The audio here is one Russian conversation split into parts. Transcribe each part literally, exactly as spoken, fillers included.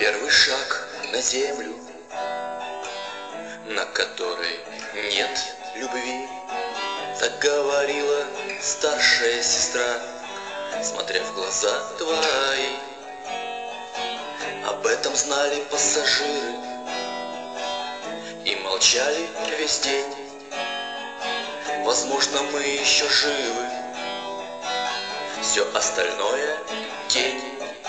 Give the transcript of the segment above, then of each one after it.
Первый шаг на землю, на которой нет любви, так говорила старшая сестра, смотря в глаза твои. Об этом знали пассажиры и молчали весь день. Возможно, мы еще живы, все остальное — тень.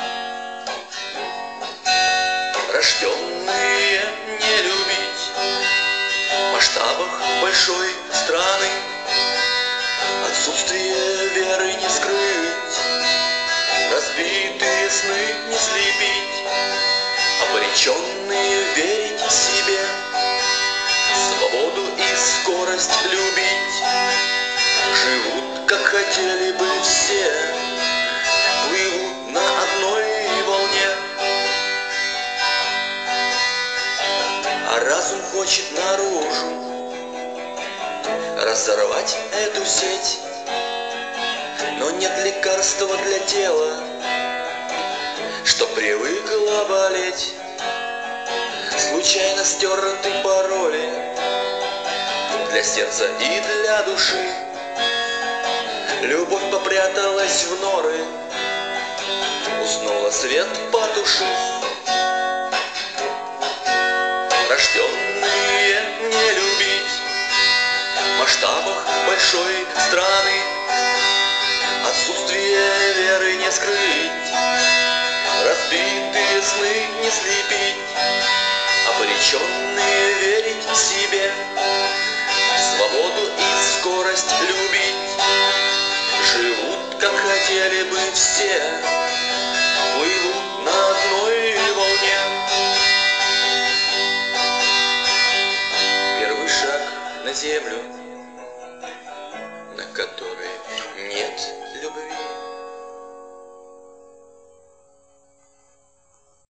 Рожденные не любить в масштабах большой страны, отсутствие веры не скрыть, разбитые сны не слепить, обреченные верить себе, свободу и скорость любить, живут, как хотели бы все, плывут на одной волне. А разум хочет наружу разорвать эту сеть, но нет лекарства для тела, что привыкло болеть. Случайно стерты пароли для сердца и для души. Любовь попряталась в норы, уснула, свет потушив. Рожденные не любить в масштабах большой страны, отсутствие веры не скрыть, разбитые сны не слепить, обреченные верить себе, свободу и скорость любить, живут, как хотели бы все, плывут на одной волне. Первый шаг на землю, на которой нет любви.